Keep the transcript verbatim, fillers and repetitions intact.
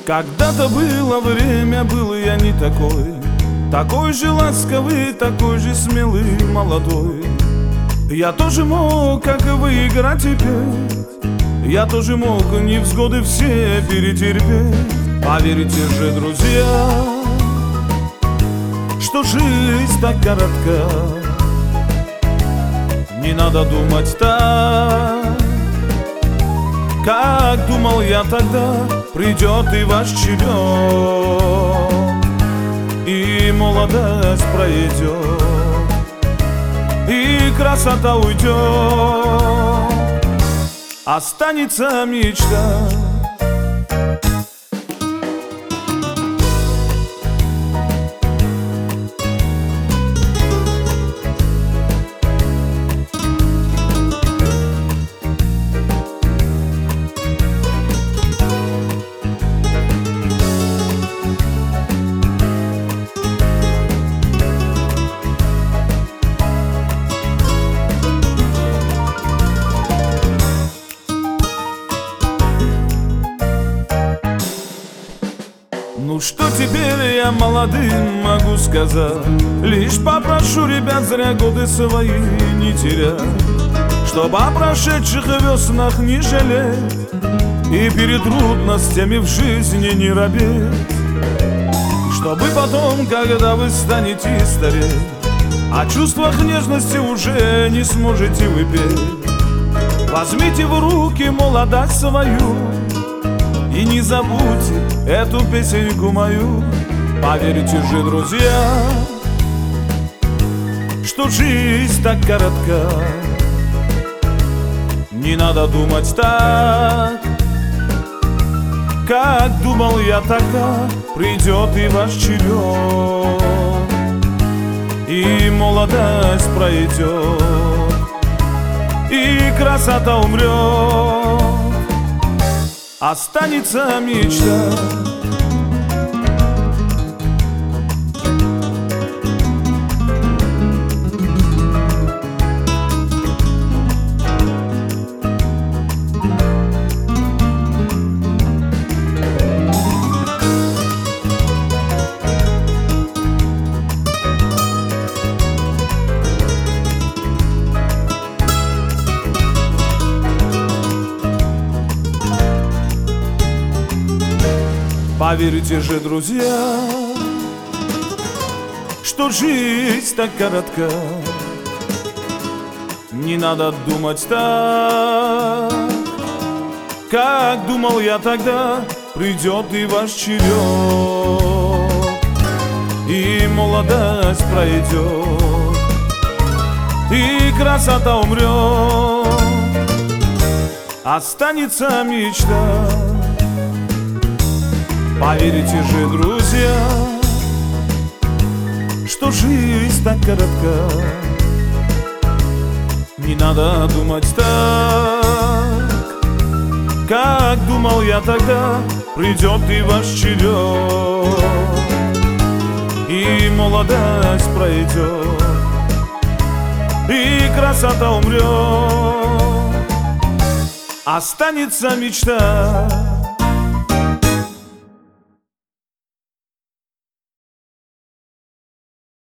Когда-то было время, был я не такой, такой же ласковый, такой же смелый, молодой. Я тоже мог, как и вы, играть и петь. Я тоже мог невзгоды все перетерпеть. Поверьте же, друзья, что жизнь так коротка. Не надо думать так, как думал я тогда. Придет и ваш черед, и молодость пройдет, и красота уйдет, останется мечта. Ну что теперь я молодым могу сказать? Лишь попрошу ребят зря годы свои не терять, чтобы о прошедших веснах не жалеть и перед трудностями в жизни не робеть. Чтобы потом, когда вы станете стареть, о чувствах нежности уже не сможете вы петь. Возьмите в руки молодость свою и не забудьте эту песенку мою. Поверьте же, друзья, что жизнь так коротка. Не надо думать так, как думал я тогда. Придет и ваш черед, и молодость пройдет, и красота умрет, останется мечта. Поверьте же, друзья, что жизнь так коротка. Не надо думать так, как думал я тогда. Придет и ваш черед, и молодость пройдет, и красота умрет, останется мечта. Поверьте же, друзья, что жизнь так коротка. Не надо думать так, как думал я тогда. Придет и ваш черед, и молодость пройдет, и красота умрет, останется мечта.